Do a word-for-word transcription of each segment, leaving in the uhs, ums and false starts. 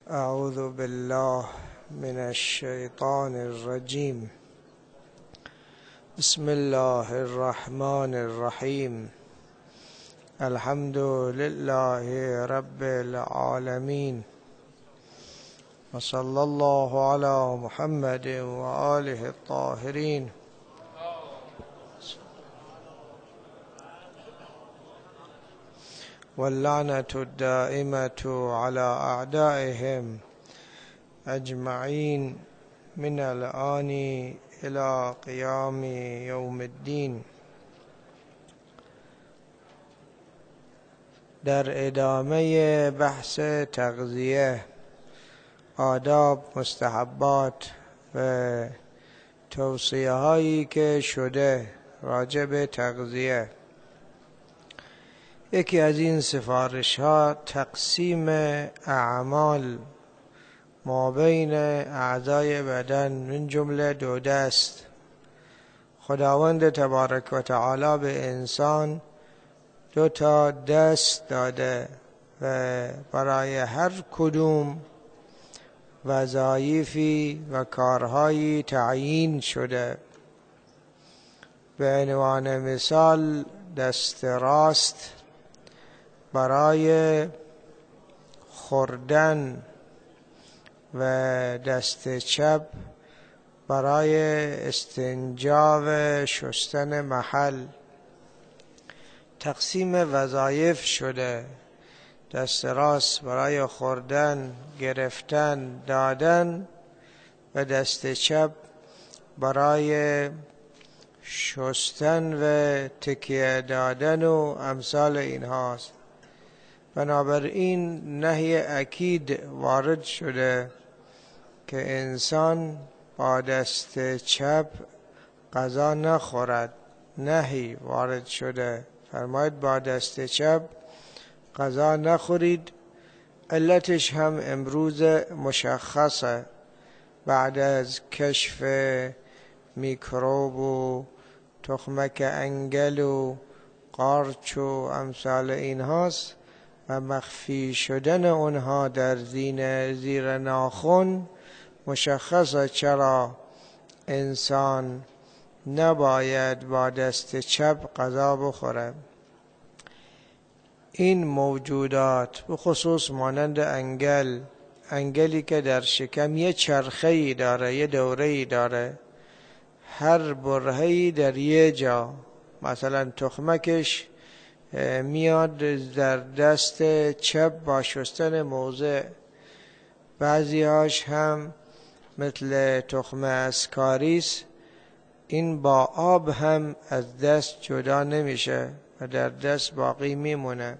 أعوذ بالله من الشيطان الرجيم. بسم الله الرحمن الرحيم. الحمد لله رب العالمين، وصلى الله على محمد وآله الطاهرين. واللعنة الدائمة على أعدائهم أجمعين من الآن إلى قيام يوم الدين. در ادامه بحث تغذیه، آداب، مستحبات و توصیه هایی که شده راجع به تغذیه، یکی از این سفارش ها تقسیم اعمال ما بین اعضای بدن من جمله دو دست. خداوند تبارک و تعالی به انسان دو تا دست داده و برای هر کدوم وظایفی و کارهایی تعیین شده. به عنوان مثال، دست راست برای خوردن و دست چپ برای استنجا و شستن محل. تقسیم وظایف شده. دست راست برای خوردن، گرفتن، دادن و دست چپ برای شستن و تکیه دادن و امثال اینهاست. بنابراین نهی اکید وارد شده که انسان با دست چپ غذا نخورد. نهی وارد شده، فرماید با دست چپ غذا نخورید. علتش هم امروز مشخصه، بعد از کشف میکروب و تخمک انگل و قارچ و امثال اینهاست و مخفی شدن اونها در زین زیر ناخن. مشخصه چرا انسان نباید با دست چپ غذا بخوره. این موجودات به خصوص مانند انگل، انگلی که در شکم یه چرخه‌ای داره، یه دوره‌ای داره، هر برهه‌ای در یه جا، مثلا تخمکش میاد در دست چپ با شستن موضع. بعضی هاش هم مثل تخم اسکاریس، این با آب هم از دست جدا نمیشه و در دست باقی میمونه.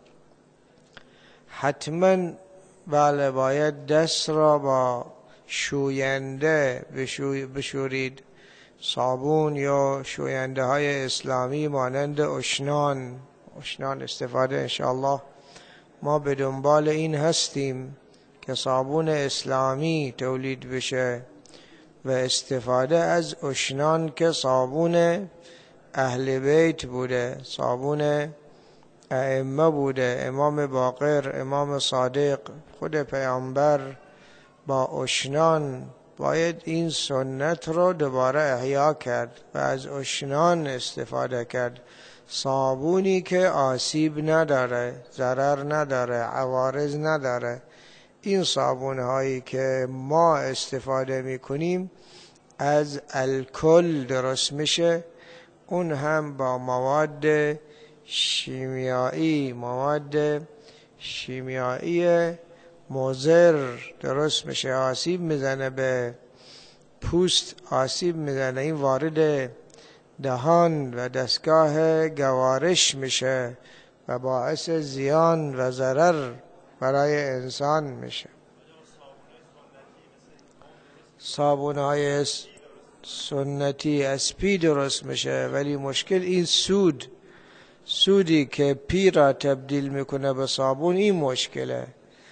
حتما بله باید دست را با شوینده بشورید. صابون یا شوینده های اسلامی مانند اشنان اشنان استفاده. انشاءالله ما به دنبال این هستیم که صابون اسلامی تولید بشه و استفاده از اشنان که صابون اهل بیت بوده، صابون ائمه بوده، امام باقر، امام صادق، خود پیامبر با اشنان. باید این سنت رو دوباره احیا کرد و از اشنان استفاده کرد. صابونی که آسیب نداره، ضرر نداره، عوارض نداره. این صابون هایی که ما استفاده میکنیم از الکل درست میشه، اون هم با مواد شیمیایی مواد شیمیایی مضر درست میشه. آسیب میزنه به پوست، آسیب میزنه، این وارد دهان و دستگاه گوارش میشه و باعث زیان و ضرر برای انسان میشه. صابون های سنتی اسپی درست میشه، ولی مشکل این سود سودی که پی را تبدیل میکنه به صابون، این مشکله.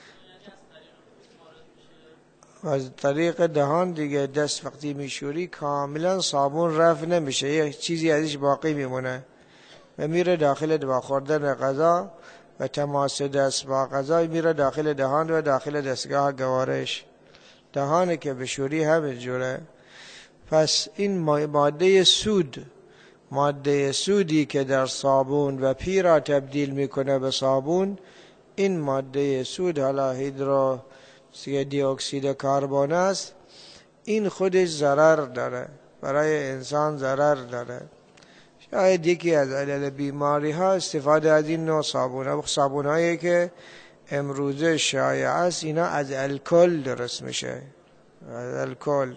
از طریق دهان دیگه دست وقتی میشوری کاملا صابون رفع نمیشه، یه چیزی ازش باقی میمونه و میره داخل با خوردن غذا و تماس دست با غذا میره داخل دهان و داخل دستگاه گوارش. دهان که بشوری همه جوره. پس این ماده سود، ماده سودی که در صابون و پی را تبدیل میکنه به صابون، این ماده سود حالا هیدرو دی اکسید کربن است، این خودش ضرر داره، برای انسان ضرر داره. شاید یکی از علل بیماری ها استفاده از این نوع صابون ها. صابون هایی که امروزه شایع است اینا از الکل درست میشه، از الکل.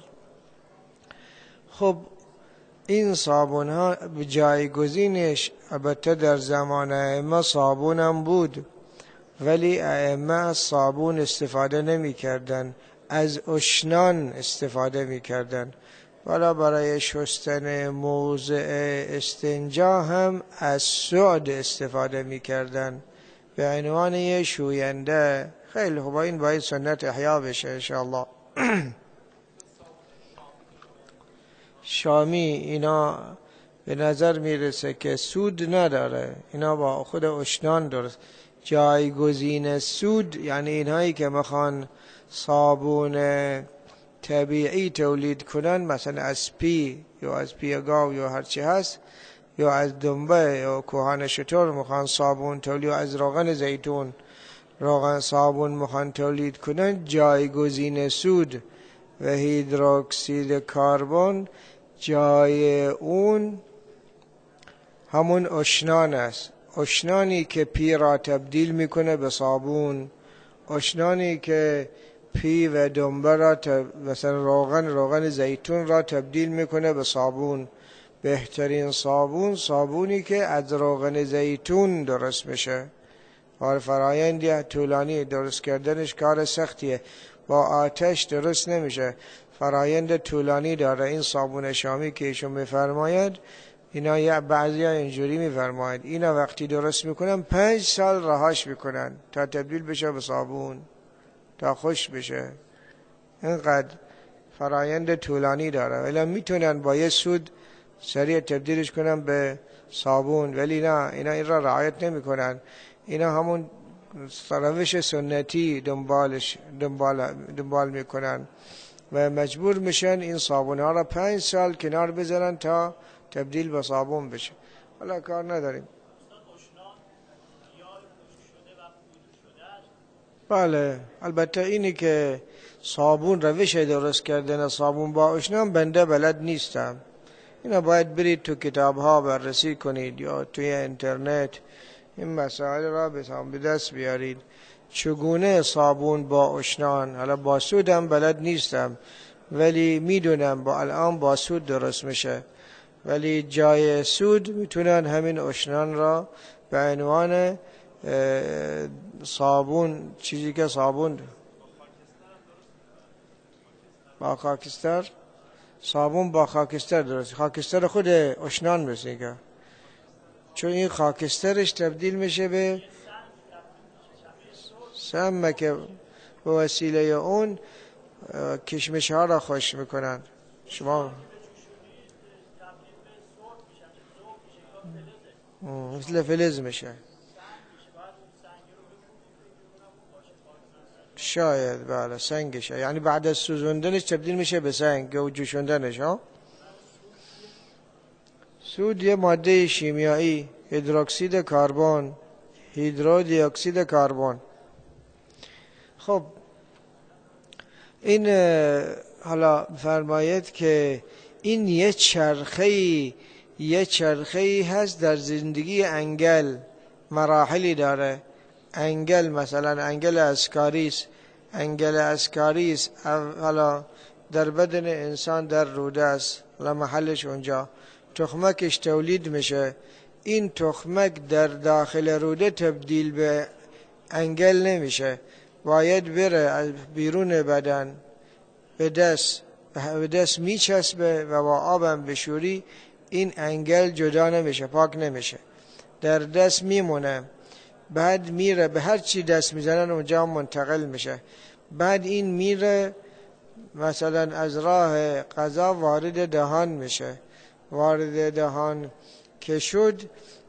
خب این صابون ها جایگزینش البته در زمان ائمه صابون هم بود، ولی ائمه از صابون استفاده نمی کردن، از اشنان استفاده می کردن. ولی برای شستن موضع استنجا هم از سعد استفاده می کردن به عنوان یه شوینده. خیلی خوب، این باید سنت احیا بشه انشاءالله. شامی اینا به نظر میرسه که سود نداره، اینا با خود اشنان درست. جایگزین سود یعنی اینهایی که میخوان صابون طبیعی تولید کنن، مثلا از پی یا از پی گاو یا هرچی هست، یا از دنبه یا کوهان شتر میخوان صابون تولید، یا از روغن زیتون روغن صابون میخوان تولید کنن، جایگزین سود و هیدروکسید کربن جای اون همون اشنان است. اشنانی که پی را تبدیل میکنه به صابون، اشنانی که پی و دنبه را تب... مثلا روغن روغن زیتون را تبدیل میکنه به صابون. بهترین صابون صابونی که از روغن زیتون درست میشه. حال فرایندی طولانی درست کردنش کار سختیه، با آتش درست نمیشه، فرایند طولانی داره. این صابون شامی که ایشون میفرماید، اینا یا بعضی ها اینجوری میفرماید اینا وقتی درست میکنن پنج سال رهاش میکنن تا تبدیل بشه به صابون، تا خوش بشه. اینقدر فرایند طولانی داره. ولی میتونن با یه سود سریع تبدیلش کنن به صابون، ولی نه، اینا این را رعایت نمیکنن. اینا همون روش سنتی دنبالش دنبال دنبال میکنن و مجبور میشن این صابون ها را پنج سال کنار بذارن تا تبدیل به صابون بشه. حالا کار نداریم. بله، البته اینی که صابون روش درست کردن صابون با اشنان بنده بلد نیستم. اینا باید برید تو کتاب ها بررسی کنید یا توی اینترنت این مسائل را به دست بیارید. چگونه صابون با اشنان، حالا با سود هم بلد نیستم ولی میدونم با الان با سود درست میشه، ولی جای سود میتونن همین اشنان را به عنوان صابون، چیزی که صابون با خاکستر، صابون با خاکستر درست، خاکستر خود اشنان میشه، چون این خاکسترش تبدیل میشه به سم که به وسیله اون کشمش ها را خوش میکنن. شما مثل فلز میشه شاید، بله سنگشه، یعنی بعد از سوزوندنش تبدیل میشه به سنگ و جوشوندنش. ها سود یه ماده شیمیایی، هیدروکسید کربن، هیدرو دی اکسید کربن. خب این حالا فرمایید که این یه چرخه‌ای یه چرخه‌ای هست در زندگی انگل، مراحلی داره. انگل مثلا انگل اسکاریس، انگل اسکاریس حالا در بدن انسان در روده است، حالا محلش اونجا، تخمکش تولید میشه. این تخمک در داخل روده تبدیل به انگل نمیشه، باید بره از بیرون بدن به دست به دست میچسبه و با آبم بشوری این انگل جدا نمیشه، پاک نمیشه، در دست میمونه. بعد میره به هر چی دست میزنن اونجا منتقل میشه. بعد این میره مثلا از راه غذا وارد دهان میشه. وارد دهان که شد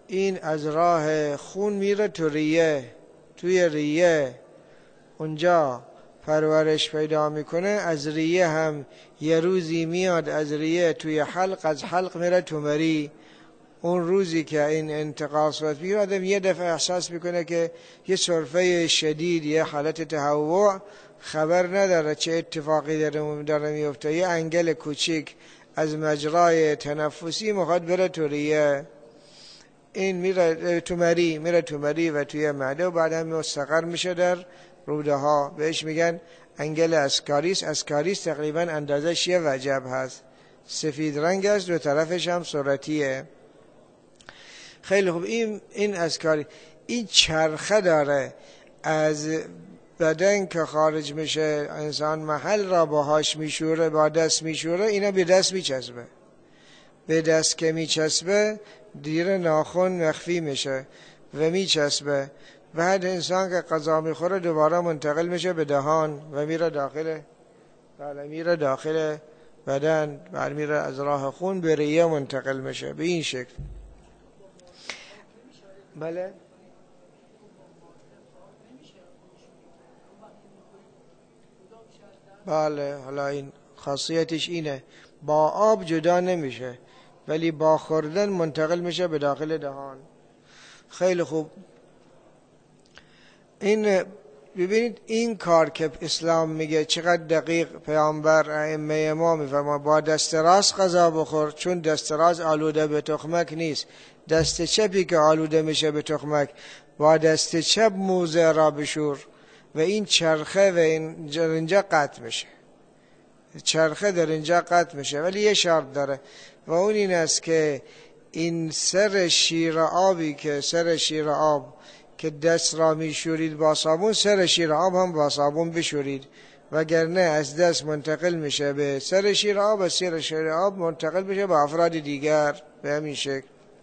این از راه خون میره تو ریه، توی ریه اونجا پرورش پیدا میکنه. از ریه هم یه روزی میاد از ریه توی حلق، از حلق میره تو مری. اون روزی که این انتقاص وقت میگه آدم یه دفعه احساس میکنه که یه سرفه شدید، یه حالت تهوع، خبر نداره چه اتفاقی داره, داره میفته. یه انگل کوچیک از مجرای تنفسی میخواد بره تو ریه، این میره تو مری، میره تو مری و توی معده و بعد هم مستقر میشه در روده ها. بهش میگن انگل اسکاریس. اسکاریس تقریبا اندازش یه وجب هست، سفید رنگ است، دو طرفش هم صورتیه. خیلی خوب. این این اسکاری، این چرخه داره از بدن که خارج میشه، انسان محل را باهاش میشوره، با دست میشوره، اینا به دست میچسبه. به دست که میچسبه دیر ناخن مخفی میشه و میچسبه. بعد انسان که غذا میخوره دوباره منتقل میشه به دهان و میره داخل، بله میره داخل بدن، بعد میره از راه خون به ریه منتقل میشه به این شکل. بله بله حالا این خاصیتش اینه، با آب جدا نمیشه ولی با خوردن منتقل میشه به داخل دهان. خیلی خوب. این ببینید این کار که اسلام میگه چقدر دقیق پیامبر ائمه ما میفرما، با دست راست غذا بخور، چون دست راست آلوده به تخمک نیست. دست چپی که آلوده میشه به تخمک، با دست چپ موزه را بشور و این چرخه و این در اینجا قطع میشه، چرخه در اینجا قطع میشه. ولی یه شرط داره و اون این است که این سر شیر آبی که سر شیر آب که دست را میشورید با صابون، سر شیر آب هم با صابون بشورید، وگرنه از دست منتقل میشه به سر شیر آب و سر شیر آب منتقل میشه به افراد دیگر به همین شکل.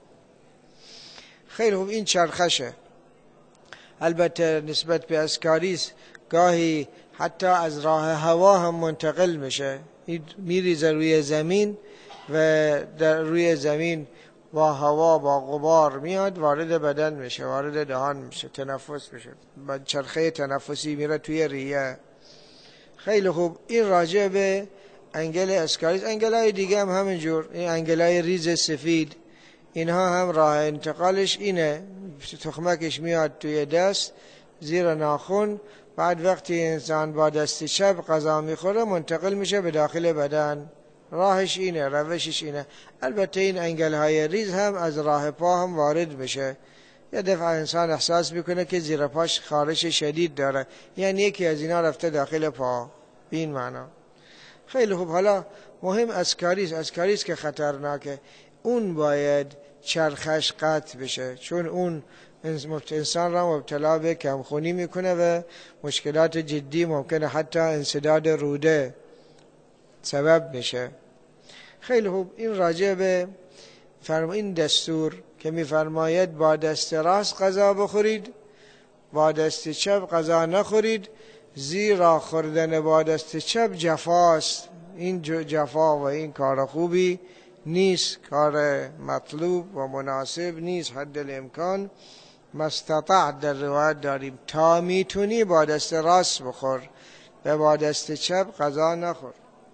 خیلی خوب. این چرخشه. البته نسبت به اسکاریس گاهی حتی از راه هوا هم منتقل میشه، میریزه روی زمین و در روی زمین با هوا با غبار میاد وارد بدن میشه، وارد دهان میشه، تنفس میشه، بعد چرخه تنفسی میره توی ریه. خیلی خوب. این راجع به انگل اسکاریس. انگلای دیگه هم همینجور، این انگلای ریز سفید، اینها هم راه انتقالش اینه، تخمکش میاد توی دست زیر ناخن، بعد وقتی انسان با دست چپ غذا میخوره منتقل میشه به داخل بدن. راهش اینه، روشش اینه. البته این انگل های ریز هم از راه پا هم وارد میشه. یه دفعه انسان احساس میکنه که زیر پاش خارش شدید داره، یعنی یکی از اینا رفته داخل پا، این معنا. خیلی خوب. حالا مهم اسکاریس. اسکاریس که خطرناکه، اون باید چرخش قطع بشه، چون اون انسان را مبتلا به کمخونی میکنه و مشکلات جدی، ممکنه حتی انسداد روده سبب میشه. خیلی خوب. این راجع به فرم این دستور که میفرماید با دست راست غذا بخورید، با دست چپ غذا نخورید، زیرا خوردن با دست چپ جفاست. این جفا و این کار خوبی نیست، کار مطلوب و مناسب نیست. حد الامکان مستطاع در روایت داریم تا میتونی با دست راست بخور و با دست چپ غذا نخور.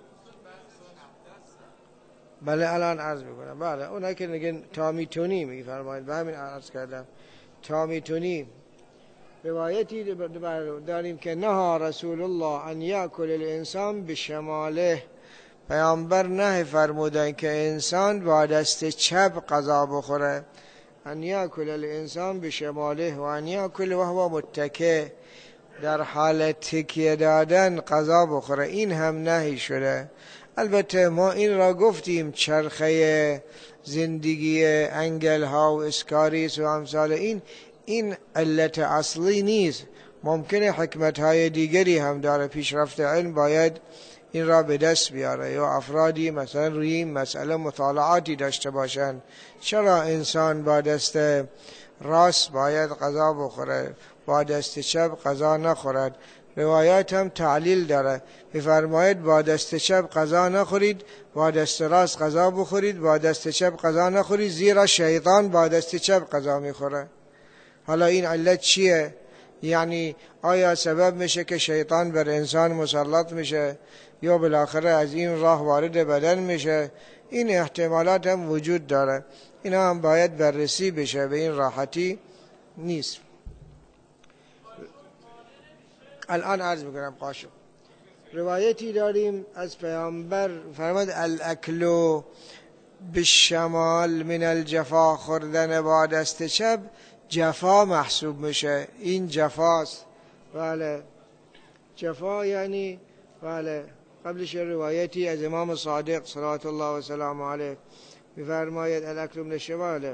بله الان عرض میکنم. بله اونایی که نگن تا میتونی میفرمایید، به همین عرض کردم تا میتونی. روایتی داریم که نهى رسول الله ان یاکل الانسان بشماله، پیامبر نه فرمودن که انسان با دست چپ غذا بخوره. ان یاکل الانسان بشماله و ان یاکل وهو متکی، در حال تکیه دادن غذا بخوره، این هم نهی شده. البته ما این را گفتیم چرخه زندگی انگل ها و اسکاریس و امثال این این علت اصلی نیست، ممکنه حکمت های دیگری هم داره. پیشرفت علم باید این را به دست بیاره یا افرادی مثلا روی این مسئله مطالعاتی داشته باشند. چرا انسان با دست راست باید غذا بخوره، با دست چپ غذا نخورد؟ روایات هم تعلیل داره، میفرماید با دست چپ غذا نخورید، با دست راست غذا بخورید، با دست چپ غذا نخورید، زیرا شیطان با دست چپ غذا میخوره. حالا این علت چیه؟ یعنی آیا سبب میشه که شیطان بر انسان مسلط میشه یا بالاخره از این راه وارد بدن میشه؟ این احتمالات هم وجود داره، اینا هم باید بررسی بشه، به این راحتی نیست. الان عرض میکنم قاشق. روایتی داریم از پیامبر فرمود الاکلو بالشمال من الجفا، خوردن با دست چپ جفا محسوب میشه. این جفاست. بله جفا یعنی بله. قبلش روایتی از امام صادق صلوات الله و سلام علیه میفرماید الاکل من الشمال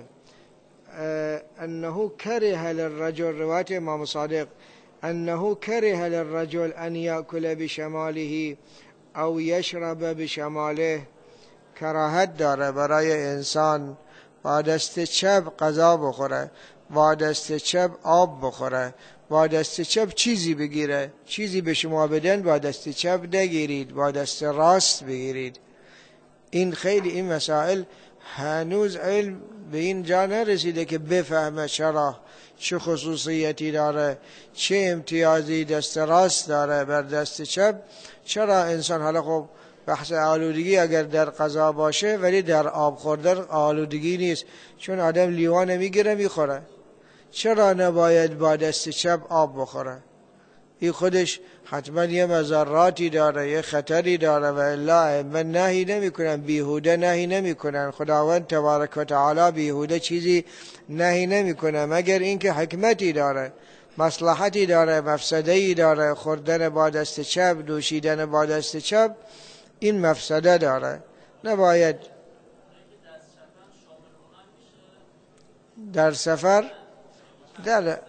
انه کره للرجل، روایت امام صادق انه کره للرجل ان یاکل بشماله او یشرب بشماله، کراهت داره برای انسان با دست چپ غذا بخوره، با دست چپ آب بخوره، با دست چپ چیزی بگیره. چیزی به شما بدن با دست چپ نگیرید، با دست راست بگیرید. این خیلی این مسائل هنوز علم به این جا نرسیده که بفهمه چرا، چه خصوصیتی داره، چه امتیازی دست راست داره بر دست چپ. چرا انسان، حالا خب بحث آلودگی اگر در غذا باشه ولی در آب خوردن آلودگی نیست، چون آدم لیوان میگیره میخوره، چرا نباید با دست چپ آب بخوره؟ این خودش حتما یه مضراتی داره، یه خطری داره و الا من نهی نمی کنن، بیهوده نهی نمی کنن. خداوند تبارک و تعالی بیهوده چیزی نهی نمی کنه مگر اینکه حکمتی داره، مصلحتی داره، مفسده‌ای داره. خوردن با دست چپ، دوشیدن با دست چپ این مفسده داره، نباید. در سفر در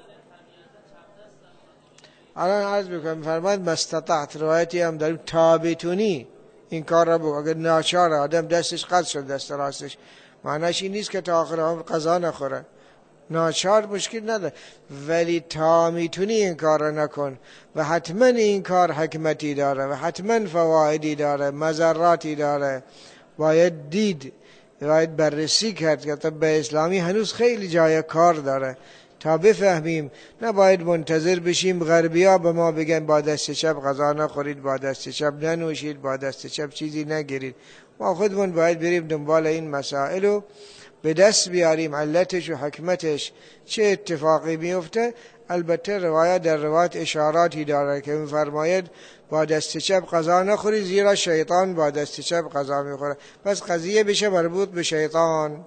الان عرض بکنم فرماید مستطعت، روایتی هم داریم تا بتونی این کار را بکن. اگر ناچار آدم دستش قطع شد دست راستش، معنیش این نیست که تا آخر عمر غذا نخوره. ناچار مشکل نداره، ولی تا میتونی این کار را نکن و حتما این کار حکمتی داره و حتما فوایدی داره، مضراتی داره. باید دید، باید بررسی کرد که طب اسلامی هنوز خیلی جای کار داره تا بفهمیم. نباید منتظر بشیم غربیا به ما بگن با دست چپ غذا نخورید، با دست چپ ننوشید، با دست چپ چیزی نگیرید. ما خودمون باید بریم دنبال این مسائل و به دست بیاریم علتش و حکمتش چه اتفاقی میفته. البته روایت در روایت اشاراتی داره که میفرماید با دست چپ غذا نخورید زیرا شیطان با دست چپ غذا میخوره. پس قضیه بشه مربوط به شیطان.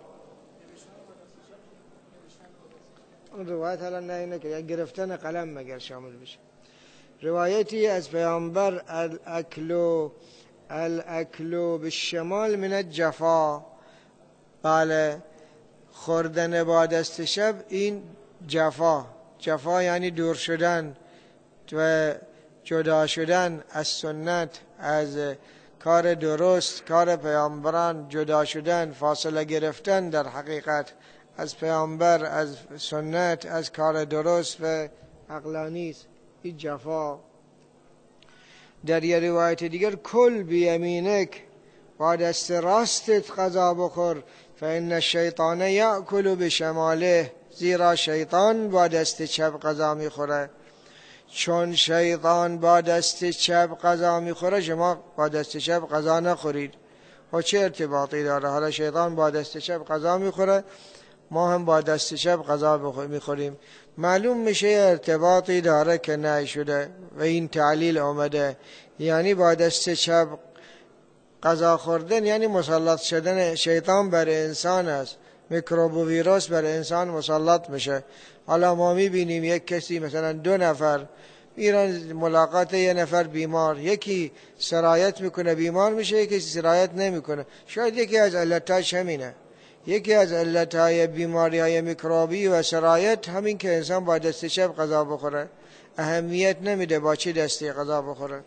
اون روایت حالا نه اینه که گرفتن قلم مگر شامل بشه. روایتی از پیامبر الاکلو الاکلو بالشمال من الجفا، بله خوردن با دست چپ این جفا. جفا یعنی دور شدن و جدا شدن از سنت، از کار درست، کار پیامبران، جدا شدن، فاصله گرفتن در حقیقت از پیامبر، از سنت، از کار درست و عقلانی است. این جفا. در یه روایت دیگر کل بیمینک، با دست راستت غذا بخور، فإن الشیطان یأکل بشماله، زیرا شیطان با دست چپ غذا میخوره. چون شیطان با دست چپ غذا میخوره شما با دست چپ غذا نخورید. و چه ارتباطی داره؟ حالا شیطان با دست چپ غذا میخوره، ما هم با دست چپ غذا میخوریم. معلوم میشه ارتباطی داره که نه شده و این تعلیل آمده. یعنی با دست چپ غذا خوردن یعنی مسلط شدن شیطان بر انسان است، میکروب و ویروس بر انسان مسلط میشه. حالا ما میبینیم یک کسی مثلا دو نفر میرن ملاقات یه نفر بیمار، یکی سرایت میکنه بیمار میشه، یکی سرایت نمیکنه. شاید یکی از علتاش همینه. یکی از علتهای بیماری های میکروبی و سرایت همین که انسان با دست چپ غذا بخوره، اهمیت نمیده با چه دستی غذا بخوره.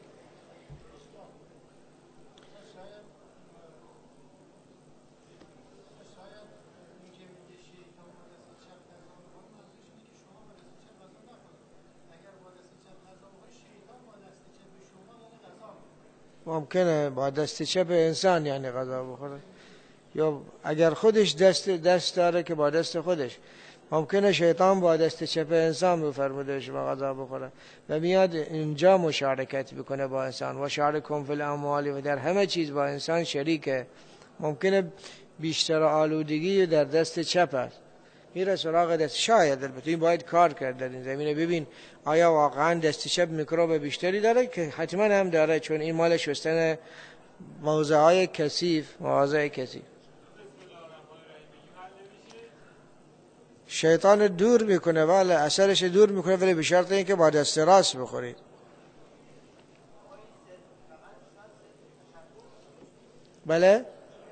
ممکنه با دست چپ انسان یعنی غذا بخوره، یا اگر خودش دست دست داره که با دست خودش. ممکنه شیطان با دست چپ انسان بفرموده شما غذا بخوره و میاد اینجا مشارکت بکنه با انسان. و شارکم فی الاموال، و در همه چیز با انسان شریکه. ممکنه بیشتر آلودگی در دست چپ است، میره سراغ دست. شاید البته این باید کار کرد در این زمینه، ببین آیا واقعا دست چپ میکروب بیشتری داره، که حتما هم داره، چون این مال شستن موضعهای کثیف، مواضع کثیف. شیطان دور میکنه، ولی اثرش دور میکنه، ولی به شرط اینکه با دست راست بخورید. بله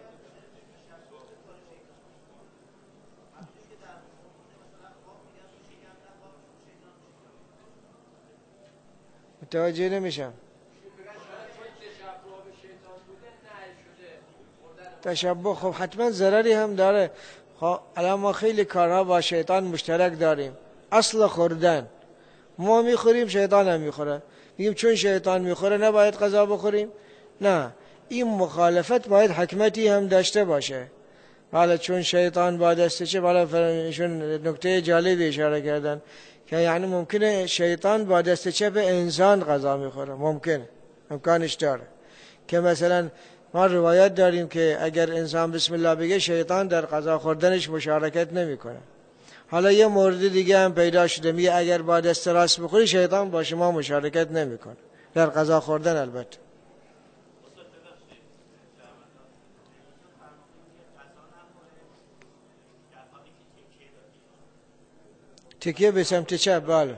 متوجه نمیشم. تشبه خب حتما ضرری هم داره. خب الان ما خیلی کارها با شیطان مشترک داریم. اصل خوردن ما میخوریم، شیطان هم میخوره. میگیم چون شیطان میخوره نباید غذا بخوریم؟ نه، این مخالفت باید حکمتی هم داشته باشه. حالا چون شیطان با دست چه، حالا فرمایشون نکته جالبی اشاره کردن که یعنی ممکنه شیطان با دست چپ انسان غذا میخوره. ممکنه، امکانش داره که مثلا ما روایت داریم که اگر انسان بسم الله بگه شیطان در غذا خوردنش مشارکت نمیکنه. حالا یه مورد دیگه هم پیدا شده، میگه اگر با دست راست بخوری شیطان با شما مشارکت نمیکنه در غذا خوردن. البته تکیه به سمت چپ، بله.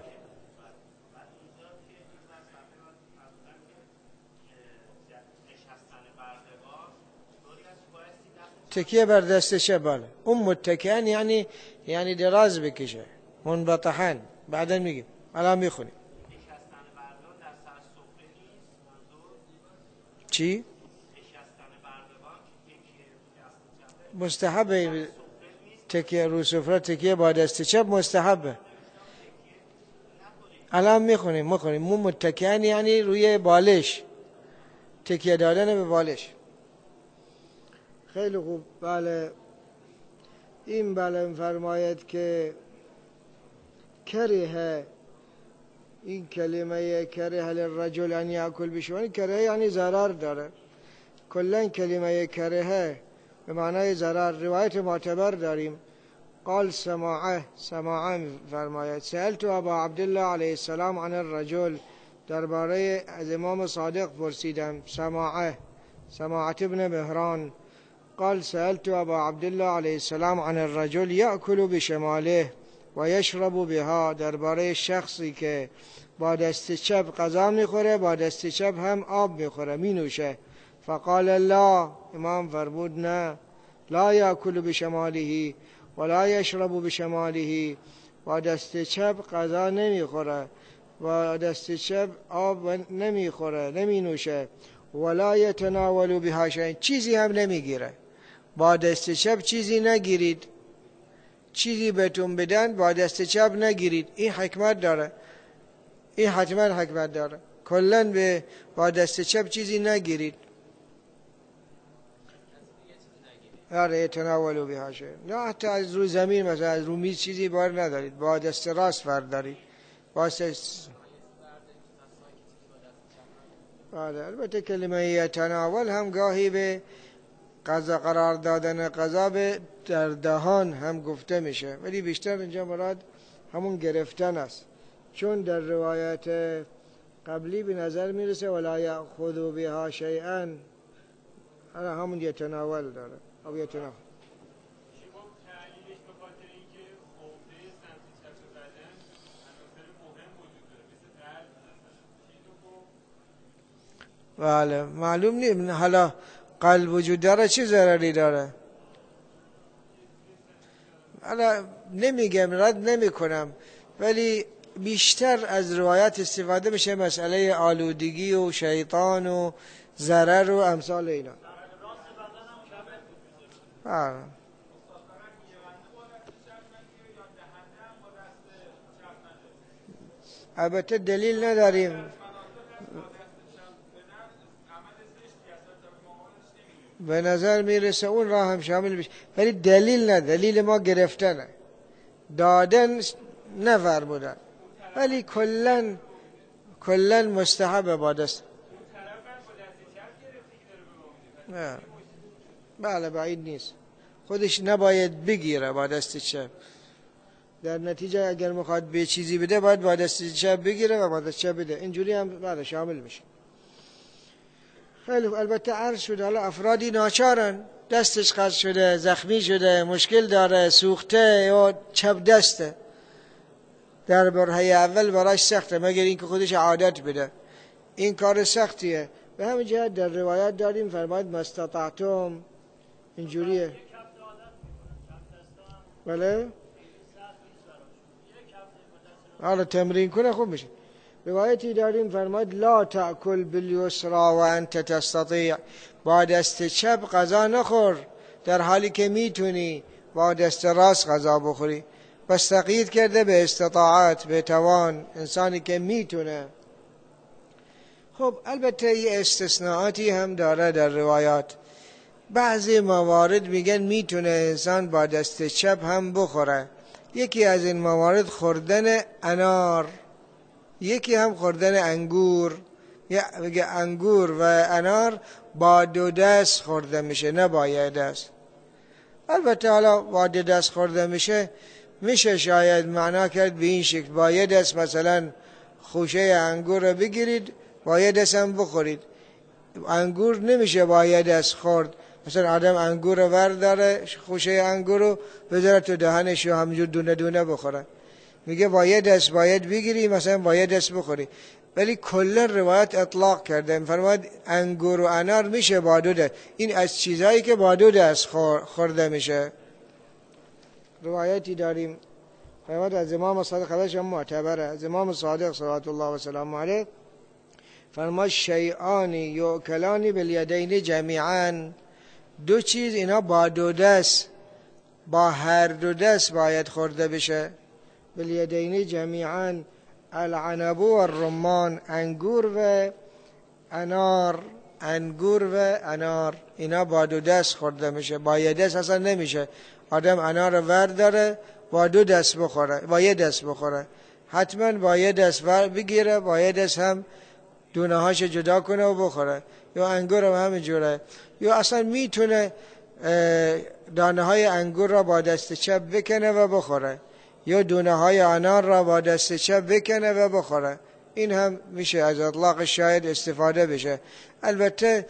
تکیه بر دست چپ، بله. اون متکئن یعنی یعنی دراز بکشه، منبطحن. بعدا میگیم، الان میخونیم. چی؟ مستحبه تکیه رو سفره، تکیه با دست چپ مستحبه. الان میخونیم میخونیم مو متکئن یعنی روی بالش، تکیه دادن به بالش. خیلی خوب، بله. این بله فرماید که کره، این کلمه کره للرجل ان یاکل بشمال، کره یعنی ضرر داره. کلا کلمه کره به معنای ضرر. روایت معتبر داریم، قال سماعه، سماعه فرماید سألت ابا عبدالله علیه السلام عن الرجل، درباره از امام صادق پرسیدم. سماعه، سماعه ابن مهران. قال سألت ابا عبدالله علیه السلام عن الرجل یأکل بشماله و یشرب بها، درباره شخصی که با دست چپ غذا میخوره، با دست چپ هم آب میخوره، می نوشه. فقال لا، امام فرمود نه، لا یأکل بشماله ولا یشرب بشماله، با دست چپ غذا نمیخوره، با دست چپ آب نمیخوره، نمی نوشه. ولا یتناول بها شیء، چیزی هم نمیگیره. با دست چپ چیزی نگیرید، چیزی بهتون بدن با دست چپ نگیرید. این حکمت داره، این حتما حکمت داره. کلن به با دست چپ چیزی نگیرید. آره تناولو بها شیء، نه حتی از روی زمین، مثلا از روی میز چیزی بار ندارید، با دست راست بردارید. با دست آره. البته کلمه تناول هم گاهی به غذا قرار دادن غذا به در دهان هم گفته میشه، ولی بیشتر اینجا مراد همون گرفتن است، چون در روایت قبلی به نظر میرسه ولا یأخذ بها شیئا، حالا همون یتناول داره او یتناول. بله معلوم نیم. حالا قلب وجود داره چه ضرری داره؟ حالا نمیگم، رد نمی کنم، ولی بیشتر از روایت استفاده میشه مسئله آلودگی و شیطان و ضرر و امثال اینا. بله. البته دلیل نداریم. به نظر میرسه اون راه هم شامل بشه، ولی دلیل نه، دلیل ما گرفتنه، دادن نفرمودن، ولی کلن کلن مستحب با دست. نه بله بعید نیست، خودش نباید بگیره با دست چپ، در نتیجه اگر میخواد به چیزی بده باید با دست چپ بگیره و با دست چپ بده، اینجوری هم بله شامل میشه. خیلی البته عرض شده حالا افرادی ناچارن، دستش قطع شده، زخمی شده، مشکل داره، سوخته یا چپ دسته، در برهه اول براش سخته مگر اینکه خودش عادت بده، این کار سختیه. به همین جهت در روایت داریم فرماید مستطعتم، اینجوریه بله حالا تمرین کنه خوب میشه. روایتی داریم فرماید لا تأکل بالیسرا و انت تستطیع، با دست چپ غذا نخور در حالی که میتونی با دست راست غذا بخوری، بس تقیید کرده به استطاعت، به توان، انسانی که میتونه. خب البته یه استثناءاتی هم داره در روایات، بعضی موارد میگن میتونه انسان با دست چپ هم بخوره، یکی از این موارد خوردن انار، یکی هم خوردن انگور، یا انگور و انار با دو دست خورده میشه نه با یه دست. البته حالا با دو دست خورده میشه میشه شاید معنا کرد به این شکل، با یه دست مثلا خوشه انگور رو بگیرید با یه دست هم بخورید، انگور نمیشه با یه دست خورد، مثلا آدم انگور رو ورداره خوشه انگور رو بذاره تو دهنش و همینجور دونه دونه بخوره، میگه با یه دست باید بگیری مثلا با یه دست بخوری، ولی کلا روایت اطلاق کرده فرماد انگور و انار میشه با دو دست، این از چیزایی که با دو دست خورده میشه. روایتی داریم فرماد از امام صادق، خبرش هم معتبره، از امام صادق صلوات الله و سلام علیه فرماد شیئانی یؤکلانی بالیدین جمیعا، دو چیز اینا با دو دست، با هر دو دست باید خورده بشه، بالیدین جمیعا، العنب و الرمان، انگور و انار، انگور و انار اینا با دو دست خورده میشه، با یه دست اصلا نمیشه آدم انار ور داره با دو دست بخوره، با یه دست بخوره، حتما با یه دست ور بگیره، با یه دست هم دونه هاش جدا کنه و بخوره، یا انگور هم همین جوره، یا اصلا میتونه دانه های انگور را با دست چپ بکنه و بخوره، یا دونه های انار را با دست چپ بکنه و بخوره، این هم میشه از اطلاق شاید استفاده بشه. البته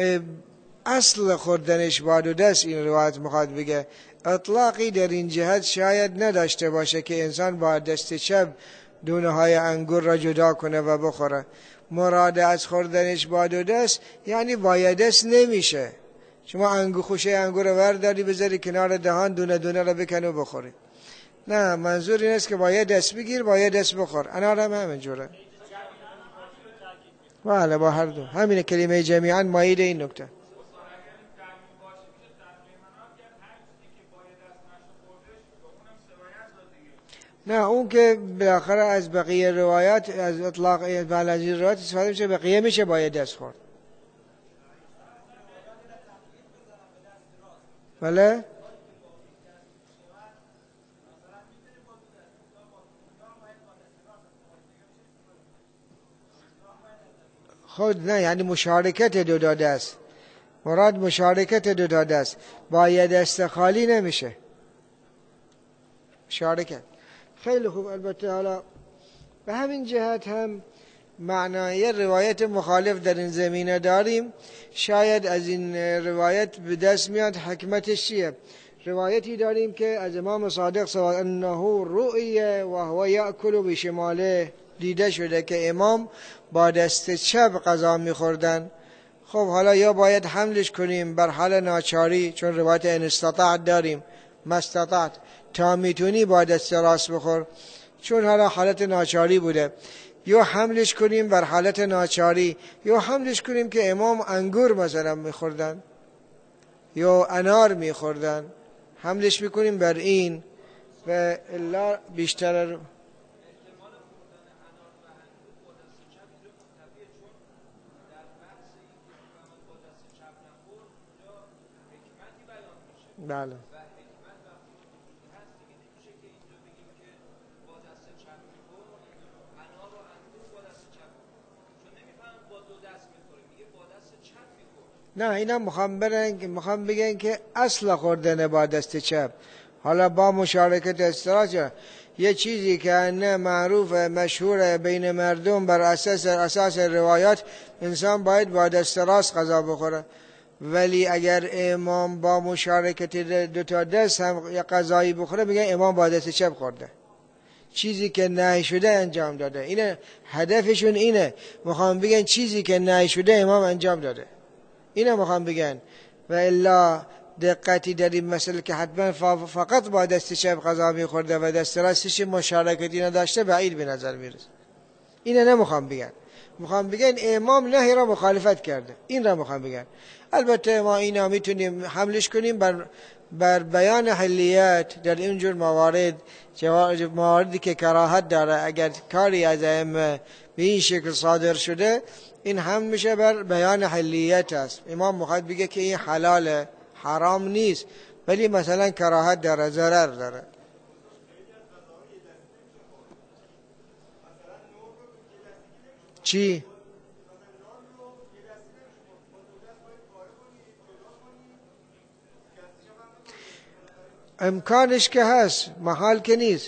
اصل خوردنش با دو دست این روایت میخواد بگه، اطلاقی در این جهت شاید نداشته باشه که انسان با دست چپ دونه های انگور را جدا کنه و بخوره، مراد از خوردنش با دو دست یعنی با یه دست نمیشه، شما انگور خوشه انگور ور داری بذاری کنار دهان دونه دونه را بکنی و بخوری، نه منظور این است که با یه دست بگیر با یه دست بخور، انار هم همین جوره بله با هر دو، همین کلمه جمیعا مایید این نکته. نه اون که بالاخره از بقیه روایات از اطلاق بله از این روایات استفاده میشه، بقیه میشه با یه دست خورد بله. خود نه یعنی مشارکت دو داده است، مراد مشارکت دو داده است، با یه دست خالی نمیشه مشارکت. خیلی خوب، البته حالا به همین جهت هم معنای روایت مخالف در این زمینه داریم، شاید از این روایت به دست میاد حکمتش چیه. روایتی داریم که از امام صادق صلی انه رؤیه و هو یأکل بشماله، دیده شده که امام با دست چپ غذا میخوردن. خب حالا یا باید حملش کنیم بر حال ناچاری، چون روایت ان استطاعت داریم، مستطاعت، تا میتونی با دست راست بخور، چون حالا حالت ناچاری بوده، یا حملش کنیم بر حالت ناچاری، یا حملش کنیم که امام انگور مثلا میخوردن یا انار میخوردن، حملش میکنیم بر این و الا بیشتر. بله. نه اینا میخوام برن که میخوام بگن که اصل خوردن با دست چپ، حالا با مشارکت استراحت یه چیزی که نه معروف مشهور بین مردم بر اساس اساس روایات انسان باید با دست راست غذا بخوره، ولی اگر امام با مشارکت دو تا دست هم یه غذایی بخوره میگن امام با دست چپ خورده، چیزی که نهی شده انجام داده. اینه هدفشون، اینه میخوام بگن چیزی که نهی شده امام انجام داده، اینه میخوام بگن. و الا دقتی در این مسئله که حتما فقط با دست چپ غذا میخورده و دست راستش مشارکتی نداشته بعید به نظر میرسه. اینه نمیخوام بگن، میخوام بگن امام نهی را مخالفت کرده، این را میخوام بگن. البته ما اینا میتونیم حملش کنیم بر بر بیان حلیت در اینجور موارد، مواردی که کراهت داره، اگر کاری از ائمه به این شکل صادر شده این هم میشه بر بیان حلیت است. امام میخواد بگه که این حلاله، حرام نیست، ولی مثلا کراهت داره، ضرر داره. چی؟ امکانش که هست، محال که نیست.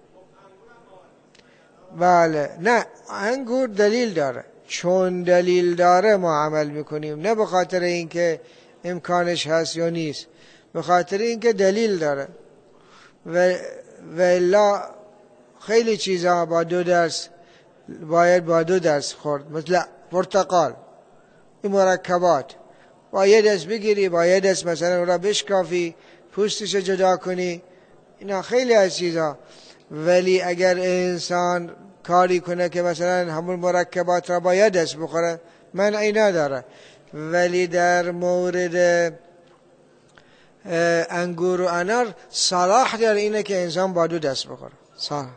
بله. نه انگور دلیل داره، چون دلیل داره ما عمل میکنیم، نه به خاطر اینکه امکانش هست یا نیست، به خاطر اینکه دلیل داره. و و الا خیلی چیزا با دو دست باید با دو دست خورد، مثل پرتقال، این مرکبات با یه دست بگیری، با یه دست مثلا را بشکافی، پوستش جدا کنی، اینا خیلی از چیزا. ولی اگر انسان کاری کنه که مثلا همون مرکبات را با یه دست بخوره منعی نداره، ولی در مورد انگور و انار صلاح در اینه که انسان با دو دست بخوره. صلاح.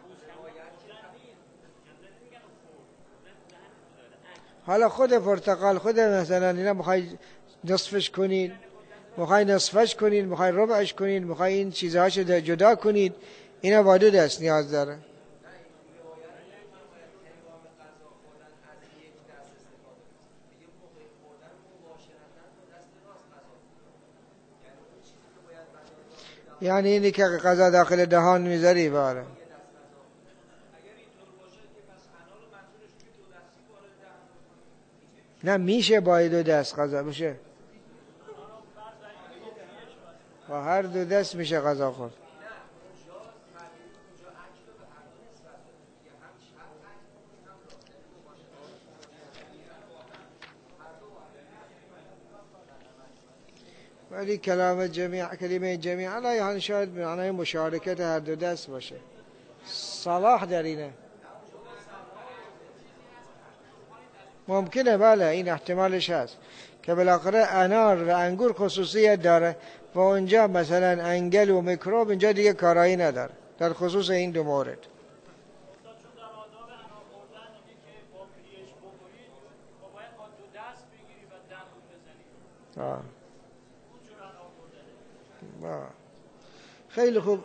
حالا خود پرتقال، خود مثلا اینا بخوای نصفش کنید، بخوای نصفش کنید، بخوای ربعش کنید، بخوای این چیزهاش جدا کنید، اینا با دو دست نیاز داره. یعنی اینی که غذا داخل دهان میذاری. باره نه میشه با دو دست غذا بشه، با هر دو دست میشه غذا خورد. ولی کلام جمیع، کلمه جمیع علی یعنی شاید معنای مشارکت هر دو دست باشه. صلاح در اینه ممکنه، بله این احتمالش هست که بالاخره انار و انگور خصوصیت داره و اونجا مثلا انگل و میکروب اینجا دیگه کارایی نداره در خصوص این دو مورد. آه. آه. خیلی خوب.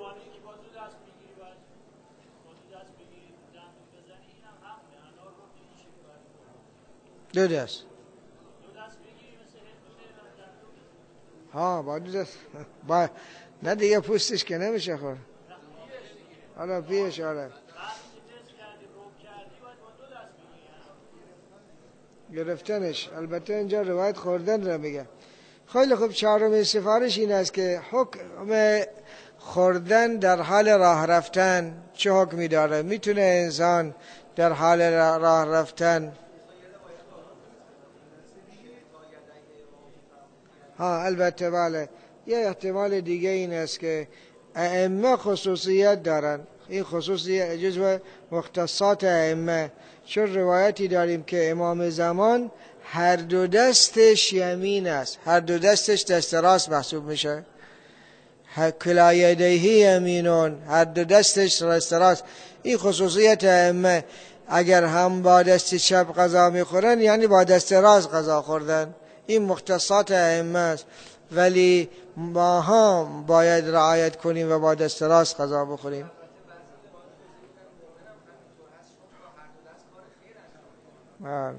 دو دست. ها با دو دست. با نه دیگه پوستش که نمیشه خور. حالا پیش آره. گرفتنش. البته اینجا روایت خوردن را میگه. خیلی خوب. چهارمین سفارش این است که حکم خوردن در حال راه رفتن چه حکمی داره؟ میتونه انسان در حال راه رفتن ها البته بله. یه احتمال دیگه این است که ائمه خصوصیت دارن، این خصوصیت جزو مختصات ائمه، چون روایتی داریم که امام زمان هر دو دستش یمین است، هر دو دستش دست راست محسوب میشه. کلا یدیه یمینون، هر دو دستش دست راست. این خصوصیت ائمه، اگر هم با دست چپ غذا میخورن یعنی با دست راست غذا خوردن. این مختصات ائمه است ولی ماها باید رعایت کنیم و با دست راست غذا بخوریم. بله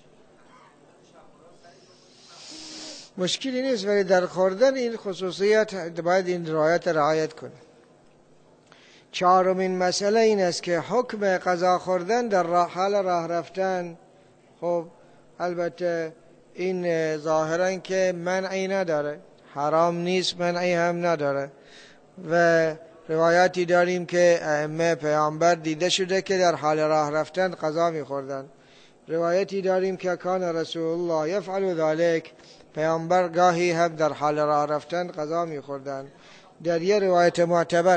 مشکلی نیست، ولی در خوردن این خصوصیت باید این رعایت رعایت کنه. چهارمین مسئله این است که حکم غذا خوردن در حال راه رفتن، خب البته این ظاهرا که منعی نداره، حرام نیست، منعی هم نداره و روایاتی داریم که ائمه پیامبر دیده شده که در حال راه رفتن غذا می‌خوردن. روایتی داریم که کان رسول الله یفعل ذلک، پیامبر گاهی هم در حال راه رفتن غذا می‌خوردن. در یه روایت معتبر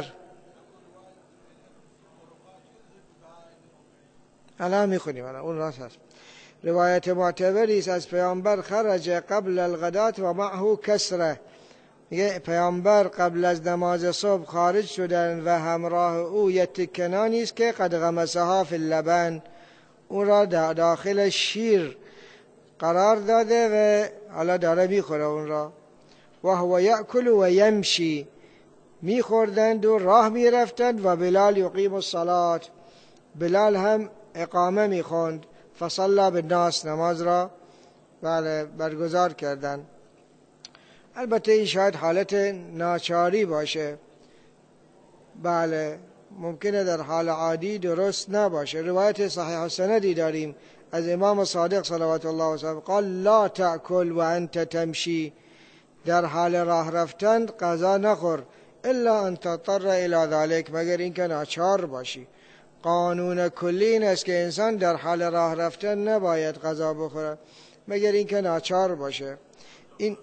الان می‌خونیم، اون راست هست، روایت معتبری است از پیامبر خرج قبل الغدات و معه کسره، میگه پیامبر قبل از نماز صبح خارج شدن و همراه او یک تکنانی است که قد غمسها فی اللبن، اون را داخل شیر قرار داده و حالا داره میخوره اون را. و هو یأکل و یمشی، میخوردند و راه میرفتند. و بلال یقیم الصلاة، بلال هم اقامه میخوند. فصلا بالناس، نماز را بله برگزار کردن. البته این شاید حالت ناچاری باشه، بله ممکنه در حال عادی درست نباشه. روایت صحیح السندی داریم از امام صادق صلوات الله وسلم قال لا تأکل و انت تمشی، در حال راه رفتن غذا نخور الا ان تضطر الى ذلك، مگر اینکه ناچار باشی. قانون کلی این است که انسان در حال راه رفتن نباید غذا بخوره مگر اینکه ناچار باشه. این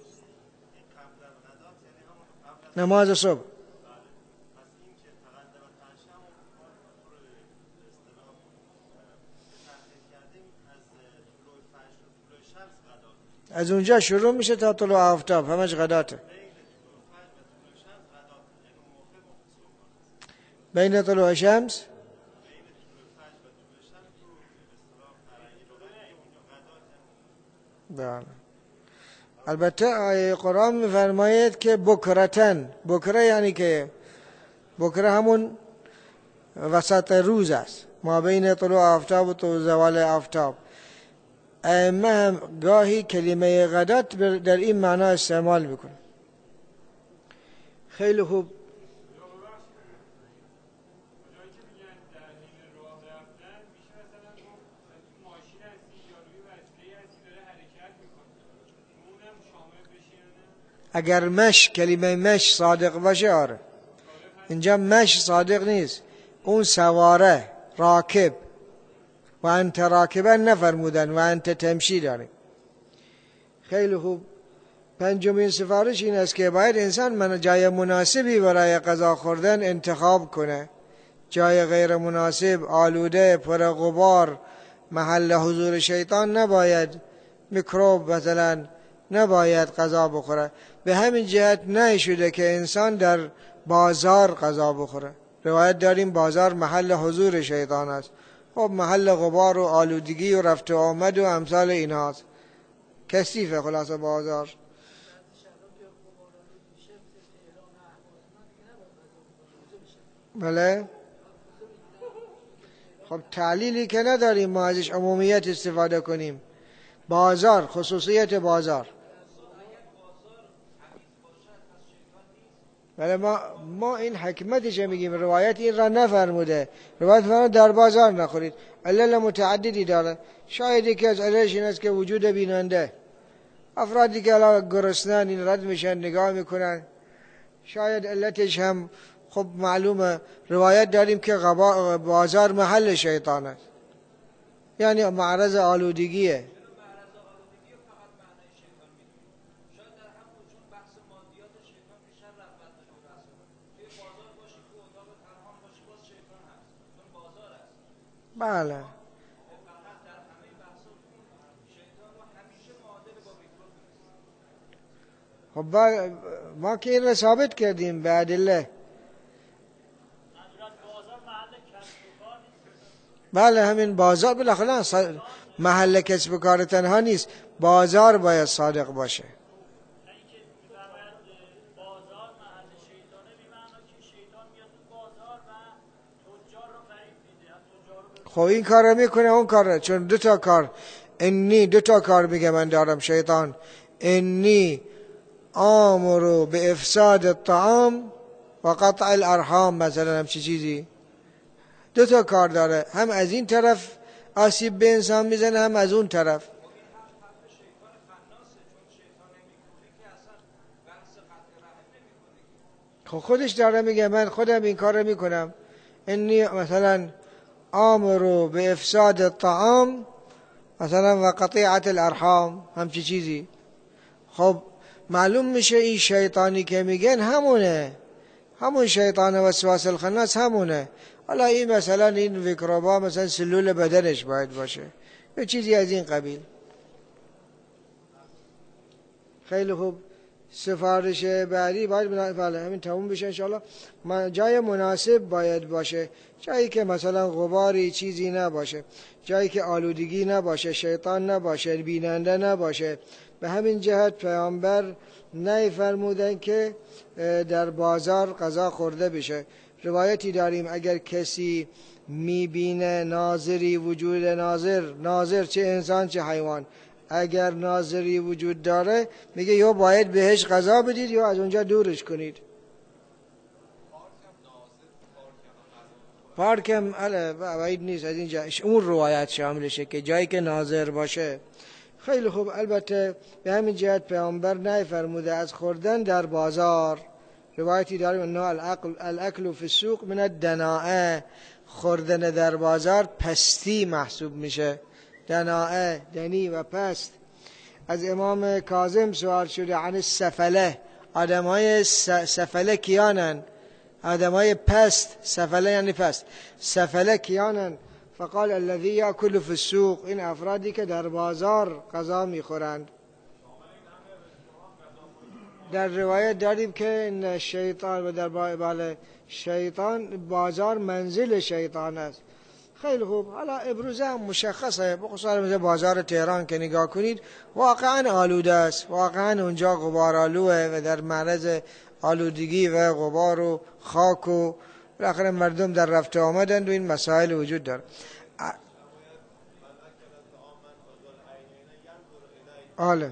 نماز صبح از اونجا شروع میشه تا طلوع آفتاب همش غداته. بین طلوع شمس بله. البته آیه قرآن میفرماید که بکرتن، بکره یعنی که بکره همون وسط روز است، ما بین طلوع آفتاب و طلوع زوال آفتاب. ائمه هم گاهی کلمه غدات در این معنا استعمال میکنه. خیلی خوب. اگر مش کلمه مش صادق باشه آره، اینجا مش صادق نیست، اون سواره راکب و انت راکبا نفرمودن و انت تمشی داریم. خیلی خوب. پنجمین سفارش این است که باید انسان من جای مناسبی برای غذا خوردن انتخاب کنه. جای غیر مناسب، آلوده، پر غبار، محل حضور شیطان نباید، میکروب مثلا نباید غذا بخوره. به همین جهت نه شده که انسان در بازار غذا بخوره. روایت داریم بازار محل حضور شیطان است. خب محل غبار و آلودگی و رفت و آمد و امثال ایناست، کثیفه خلاصه بازار. بله خب تعلیلی که نداریم ما ازش عمومیت استفاده کنیم. بازار، خصوصیت بازار. بله ما ما این حکمتش میگیم، روایت این را نفرموده. روایت فرموده در بازار نخورید. علل متعددی داره. شاید یکی از عللش این است که وجود بیننده، افرادی که الان گرسنن این رد میشن نگاه میکنن. شاید علتش هم خب معلومه. روایت داریم که بازار محل شیطان است، یعنی معرض آلودگیه. بله خب ما که این را ثابت کردیم به ادله. بله همین بازار بالاخره محل کسب و کار تنها نیست، بازار باید صادق باشه. خب این کار رو میکنه اون کار رو، چون دو تا کار، انی دو تا کار میگه من دارم شیطان، انی آمرو به افساد الطعام و قطع الارحام، مثلا همچی چیزی. دو تا کار داره، هم از این طرف آسیب به انسان میزنه هم از اون طرف. خب خودش داره میگه من خودم این کار رو میکنم، انی مثلا آمرو به افساد الطعام مثلا و قطیعت الارحام، همچی چیزی. خب معلوم میشه این شیطانی که میگن همونه، همون شیطان وسواس الخناس همونه. حالا این مثلا این میکروبا مثلا سلول بدنش باید باشه، یه چیزی از این قبیل. خیلی خوب، سفارش بعدی باید بله همین تموم بشه انشاءالله. جای مناسب باید باشه، جایی که مثلا غباری چیزی نباشه، جایی که آلودگی نباشه، شیطان نباشه، بیننده نباشه. به همین جهت پیامبر نه فرمودن که در بازار غذا خورده بشه. روایتی داریم اگر کسی میبینه ناظری وجود ناظر، ناظر چه انسان چه حیوان، اگر ناظری وجود داره میگه یا باید بهش غذا بدید یا از اونجا دورش کنید. پارکم اله باید نیست از اینجا، اون روایت شاملشه که جایی که ناظر باشه. خیلی خوب، البته به همین جهت پیامبر نه فرموده از خوردن در بازار. روایتی داریم انه الاکل الاکل فی السوق من الدناء، خوردن در بازار پستی محسوب میشه. دناء دنی و پست. از امام کاظم سوال شده عن السفله، آدمای سفله کیانن؟ آدمای پست، سفله یعنی پست، سفله کیانن؟ فقال الذي يأكل في السوق، این افرادی که در بازار غذا میخورند. در روایت داریم که این شیطان و در بالا شیطان، بازار منزل شیطان است. خیلی خوب، حالا ابروز هم مشخصه، بخصوصا مثل بازار تهران که نگاه کنید واقعا آلوده است، واقعا اونجا غبار آلوه و در معرض آلودگی و غبار و خاک و بالاخره مردم در رفت آمدند و این مسائل وجود داره. آله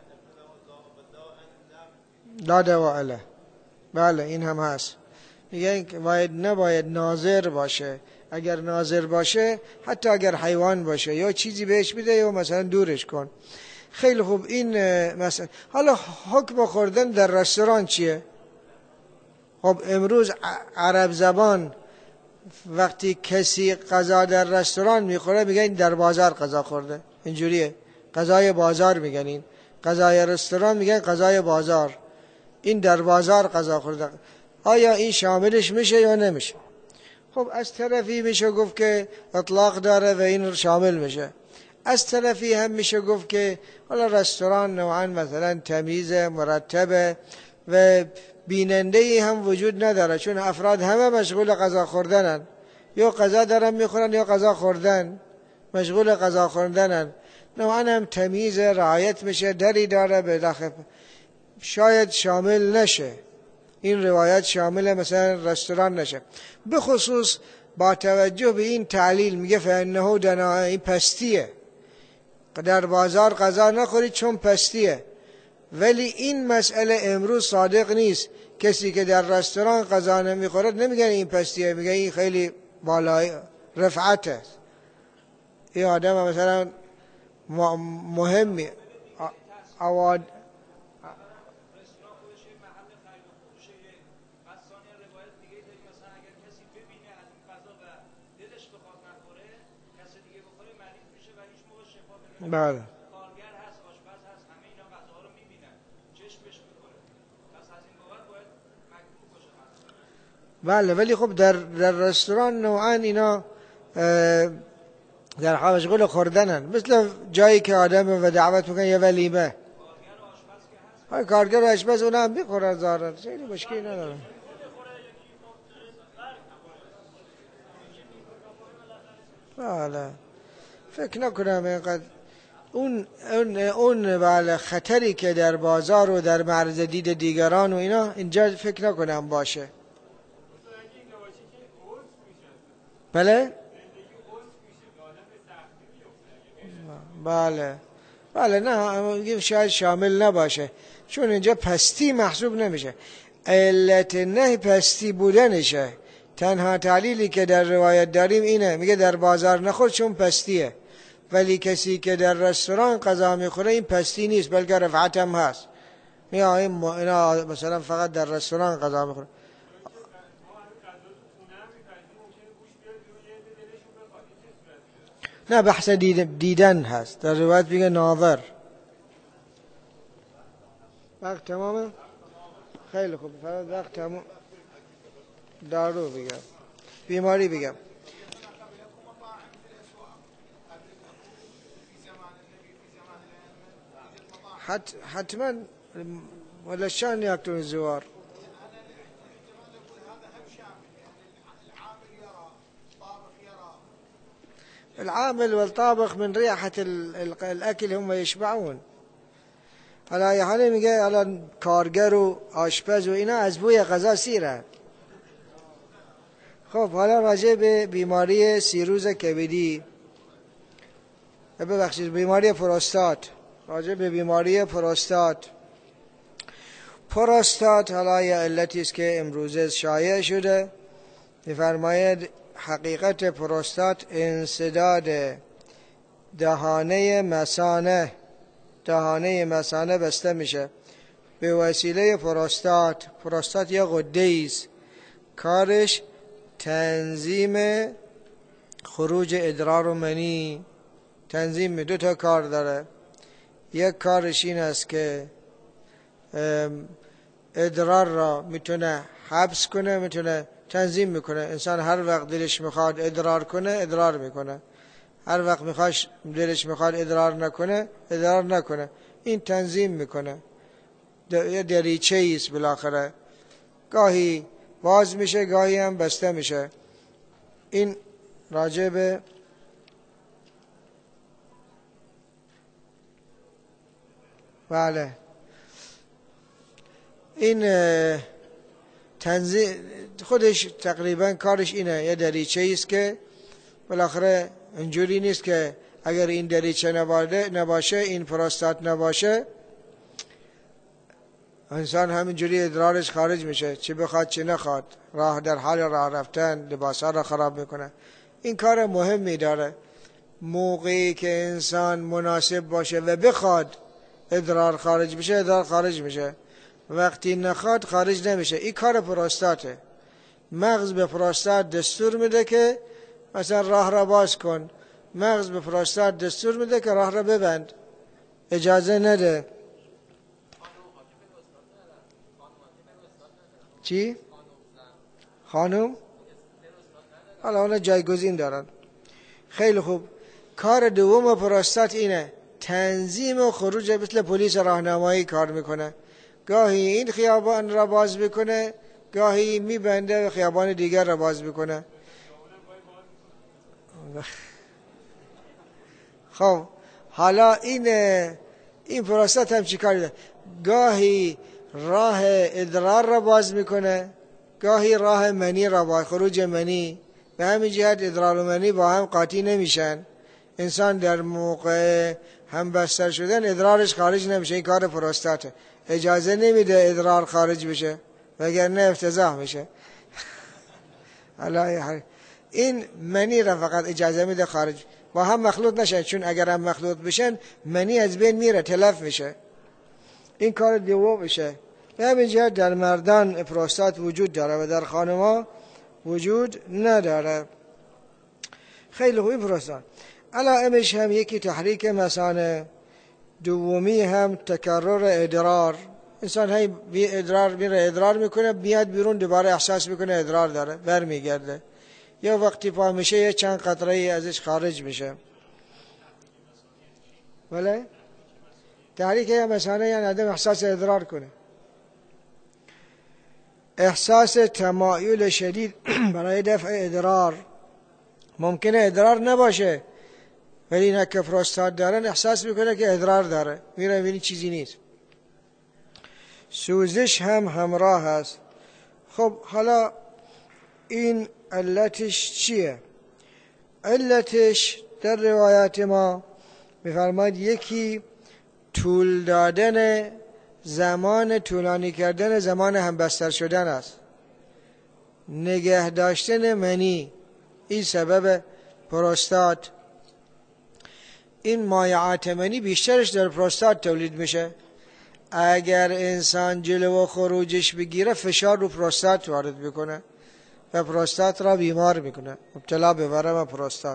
داده و اله، بله این هم هست. میگن که باید نباید ناظر باشه، اگر ناظر باشه حتی اگر حیوان باشه یا چیزی بهش بده یا مثلا دورش کن. خیلی خوب، این مثلا حالا حکم خوردن در رستوران چیه؟ خب امروز عرب زبان وقتی کسی غذا در رستوران میخوره میگن این در بازار غذا خورده، اینجوریه، غذای بازار میگن، این غذای رستوران میگن غذای بازار، این در بازار غذا خورده. آیا این شاملش میشه یا نمیشه؟ خب از طرفی میشه گفت که اطلاق داره و این شامل میشه، از طرفی هم میشه گفت که حالا رستوران نوعا مثلا تمیز مرتبه و بیننده‌ای هم وجود نداره، چون افراد همه مشغول غذا خوردنن، یا غذا دارن میخورن یا غذا خوردن، مشغول غذا خوردنن. نوعا هم تمیز رعایت میشه، دری داره به داخل، شاید شامل نشه، این روایت شامل مثلا رستوران نشه. به خصوص با توجه به این تعلیل میگه فانه دناء، این پستیه، در بازار غذا نخورید چون پستیه. ولی این مسئله امروز صادق نیست، کسی که در رستوران غذا نمیخوره نمیگن این پستیه، میگن این خیلی بالای رفعته، این آدم مثلا مهمی اواد. بله کارگر هست، آشپز هست، همه اینا غذاها رو میبینن، چشمش میخوره، پس از این بابت باید مکروه باشه. بله، ولی خب در در رستوران نوعا اینا در مشغول خوردنن، مثل جایی که آدم و دعوت میکنه یه ولیمه، های کارگر و آشپز اونا هم میخورن ظاهرا، خیلی مشکلی نداره. بله فکر نکنم اینقدر اون اون اون بله خطری که در بازار و در معرض دید دیگران و اینا اینجا فکر نکنم باشه. بله بله بله نه شاید شامل نباشه، چون اینجا پستی محسوب نمیشه. علت نه پستی بودنشه. تنها تعلیلی که در روایت داریم اینه، میگه در بازار نخور چون پستیه، ولی کسی که در رستوران غذا میخوره این پستی نیست بلکه رفعت هم هست. میگه اینا مثلا فقط در رستوران غذا میخوره. نه بحث دیدن هست، در روایت میگه ناظر. وقت تمامه؟ خیلی خوب، فقط وقت تمام. دارو بگم، بیماری بگم. حت حتما ولا شان يأكلون الزوار. العامل والطابخ من ريحة الأكل هم يشبعون. حالا یه حالی میگه الان کارگر و آشپز و اینا از بوی غذا سیرن. خب حالا راجع به بیماری سیروز کبدی، ببخشید بیماری پروستات، راجع به بیماری پروستات. پروستات حالا یه علتی است که امروزه شایع شده. می‌فرماید حقیقت پروستات انسداد دهانه مثانه، دهانه مثانه بسته میشه به وسیله پروستات. پروستات یه غده است، کارش تنظیم خروج ادرار و منی، تنظیم دو تا کار داره. یک کارش این است که ادرار را میتونه حبس کنه، میتونه تنظیم میکنه. انسان هر وقت دلش میخواد ادرار کنه ادرار میکنه، هر وقت میخواش دلش میخواد ادرار نکنه ادرار نکنه. این تنظیم میکنه، یه دریچه ایست بالاخره، گاهی باز میشه گاهی هم بسته میشه. این راجع به بله این تنظیم خودش تقریبا کارش اینه، یه دریچه ایست که بالاخره اینجوری نیست که اگر این دریچه نباشه، این پروستات نباشه، انسان همینجوری ادرارش خارج میشه، چی بخواد چی نخواد، راه در حال راه رفتن لباسا را خراب میکنه. این کار مهمی داره. موقعی که انسان مناسب باشه و بخواد ادرار خارج بشه ادرار خارج میشه، وقتی نخواد خارج نمیشه. این کار پروستاته. مغز به پروستات دستور میده که مثلا راه را باز کن، مغز به پروستات دستور میده که راه را ببند، اجازه نده. چی؟ خانم؟ حالا اونا جایگزین دارن. خیلی خوب. کار دوم پروستات اینه، تنظیم و خروج، مثل پلیس راهنمایی کار میکنه. گاهی این خیابان را باز میکنه، گاهی میبنده و خیابان دیگر را باز میکنه. خب حالا این این پروستات هم چی کار داره؟ گاهی راه ادرار را باز میکنه، گاهی راه منی را باز، خروج منی. به همین جهت ادرار و منی با هم قاطی نمیشن. انسان در موقع هم بستر شدن ادرارش خارج نمیشه. این کار پروستاته، اجازه نمیده ادرار خارج بشه وگرنه افتضاح میشه. این منی را فقط اجازه میده خارج، با هم مخلوط نشن، چون اگر هم مخلوط بشن منی از بین میره، تلف میشه. این کار دوم میشه. به همین جهت در مردان پروستات وجود داره و در خانم‌ها وجود نداره. خیلی خوبی پروستات. علائمش هم یکی تحریک مثانه، دومی هم تکرر ادرار. انسان هی بی ادرار میره ادرار میکنه، بیاد بیرون دوباره احساس میکنه ادرار داره، برمیگرده. یا وقتی پا میشه یه چند قطره ای ازش خارج میشه. بله؟ تحریک مثانه یعنی آدم احساس ادرار کنه. احساس تمایل شدید برای دفع ادرار. ممکنه ادرار نباشه ولی اینا که پروستات دارن احساس میکنه که ادرار داره، میره میبینی چیزی نیست. سوزش هم همراه هست. خب حالا این علتش چیه؟ علتش در روایات ما میفرماید یکی طول دادن زمان، طولانی کردن زمان همبستر شدن است. نگه داشتن منی این سبب پروستات. این مایعات منی بیشترش در پروستات تولید میشه. اگر انسان جلو خروجش بگیره فشار رو پروستات وارد میکنه و پروستات را بیمار میکنه، مبتلا به ورم پروستات.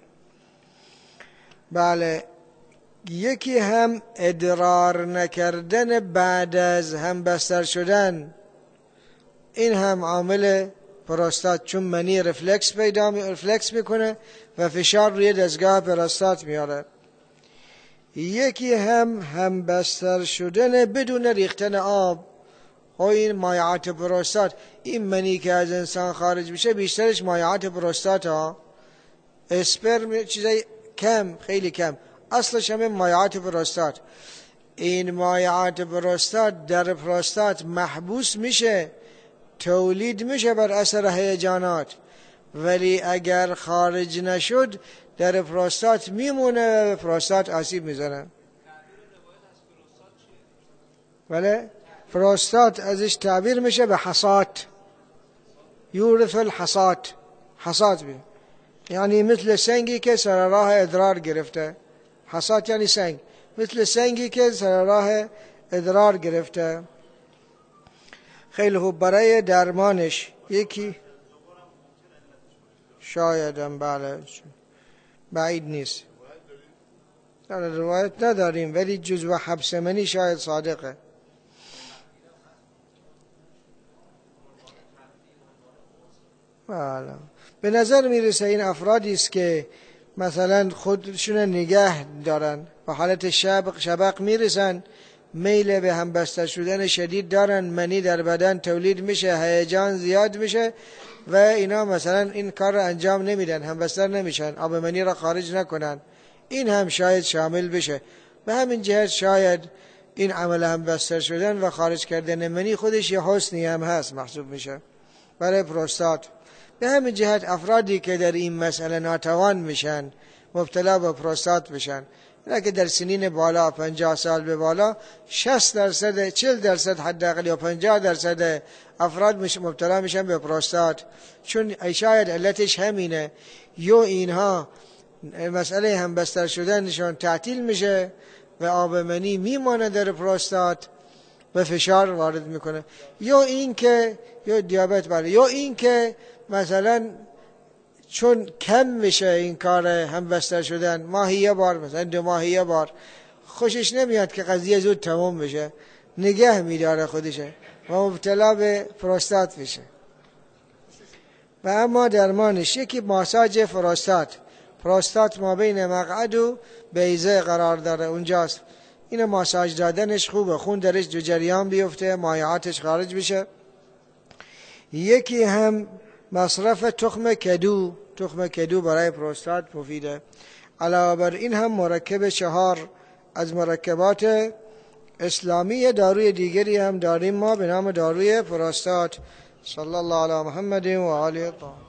بله، یکی هم ادرار نکردن بعد از همبستر شدن، این هم عامل پروستات، چون منی رفلکس پیدا می رفلکس میکنه و فشار روی دستگاه پروستات میاره. یکی هم همبستر شدن بدون ریختن آب، و این مایعات پروستات. این منی که از انسان خارج میشه بیشترش مایعات پروستات ها، اسپرم چیزای کم، خیلی کم، اصلش همه مایعات پروستات. این مایعات پروستات در پروستات محبوس میشه، تولید میشه بر اثر هیجانات، ولی اگر خارج نشد در پروستات میمونه و پروستات آسیب میزنه. بله، پروستات ازش تعبیر میشه به حصات، یورث الحصات، حصات بید. یعنی مثل سنگی که سر راه ادرار گرفته. حصات یعنی سنگ، مثل سنگی که سر راه ادرار گرفته. خیلی خوب. برای درمانش یکی شایدم، بله بعید نیست، در روایت نداریم، ولی جزو حبس منی شاید صادقه. بله، به نظر میرسه این افرادی است که مثلا خودشون نگه دارن، به حالت شبق شبق میرسن، میل به همبستر شدن شدید دارن، منی در بدن تولید میشه، هیجان زیاد میشه و اینا مثلا این کار رو انجام نمیدن، همبستر نمیشن، آب منی را خارج نکنن. این هم شاید شامل بشه. به همین جهت شاید این عمل همبستر شدن و خارج کردن منی خودش یه حسنی هم هست محسوب میشه برای پروستات. به همین جهت افرادی که در این مسئله ناتوان میشن، مبتلا به پروستات میشن، اینا که در سنین بالا، پنجاه سال به بالا، شصت درصد، چهل درصد حداقل یا پنجاه درصد افراد مبتلا میشن به پروستات. چون شاید علتش همینه، یا اینها مسئله همبستر شدنشون تعطیل میشه و آب منی میمانه در پروستات و فشار وارد میکنه، یا این که یا دیابت، بله، یا این که مثلا چون کم میشه این کار همبستر شدن، ماهی یه بار، مثلا دو ماهی یه بار، خوشش نمیاد که قضیه زود تمام بشه، نگه میداره خودشه و مبتلا به پروستات میشه. و اما درمانش یکی ماساژ پروستات. پروستات ما بین مقعد و بیضه قرار داره، اونجاست. این ماساژ دادنش خوبه، خون درش جو جریان بیفته، مایعاتش خارج بشه. یکی هم مصرف تخم کدو. تخم کدو برای پروستات مفیده. علاوه بر این هم مرکب چهار از مرکبات اسلامی داروی دیگری هم داریم ما به نام داروی پروستات. صلی الله علی محمد و آله الطاهرین.